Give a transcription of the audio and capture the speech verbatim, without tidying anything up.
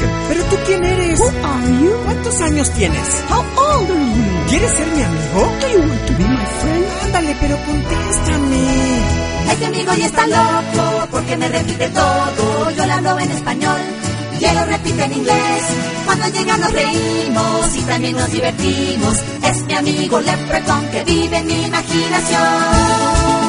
conocen. ¿Pero tú quién eres? Who are you? ¿Cuántos años tienes? How old are you? ¿Quieres ser mi amigo? Do you want to be my friend? Ándale, pero contéstame. Este amigo ya está loco porque me repite todo. Yo le hablo en español y él lo repite en inglés. Cuando llega nos reímos y también nos divertimos. Es mi amigo Leprechaun que vive en mi imaginación.